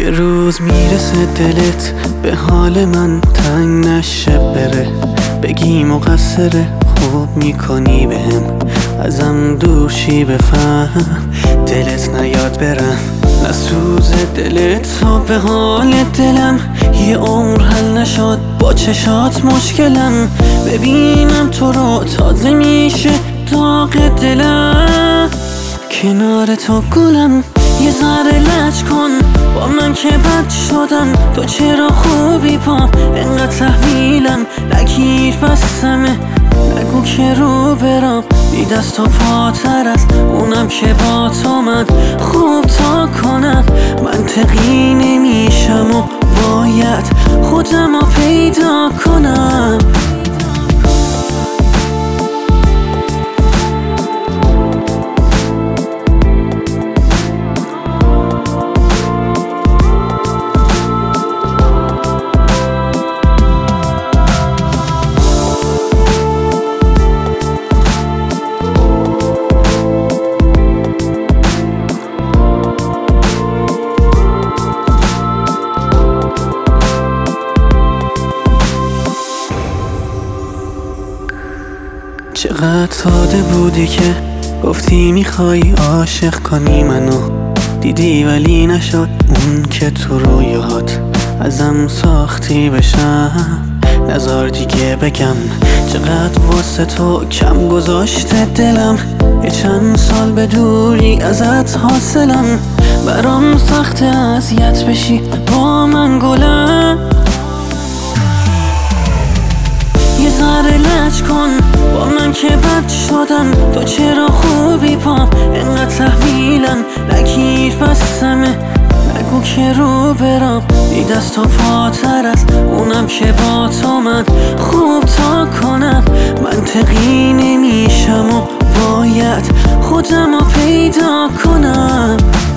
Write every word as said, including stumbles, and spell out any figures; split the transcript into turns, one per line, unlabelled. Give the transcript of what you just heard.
یه روز میرسه دلت به حال من تنگ نشه بره، بگی مقصره خوب میکنی بهم، ازم دورشی بفهم دلت نیاد برم. نسوز دلت تا به حال دلم، یه عمر حل نشد با چشات مشکلم، ببینم تو رو تازه میشه داغ دلم. کنار تو گلم یه ذره لج کن با من که بد شدم، تو چرا خوبی پام انقدر تحویلم نگیر بستمه، نگو که رو برم بی دست و پاتر از اونم که با تو من خوب تا کنم. منطقی نمیشم و باید خودم رو پیدا کنم. چقدر ساده بودی که گفتی میخوای عاشق کنی منو، دیدی ولی نشد اون که تو رویات ازم ساختی بشم. نزار دیگه بگم چقدر واسه تو کم گذاشته دلم، یه چند سال به دوری ازت حاصلم، برام سخت اذیت بشی با من گلم. یه ذره لج کن با من که بد شدم، تو چرا خوبی پام انقدر تحویلم نگیر بستمه، نگو که رو برم بی دست و پاتر از اونم که با تو من خوب تا کنم. منطقی نمیشم و باید خودم رو پیدا کنم.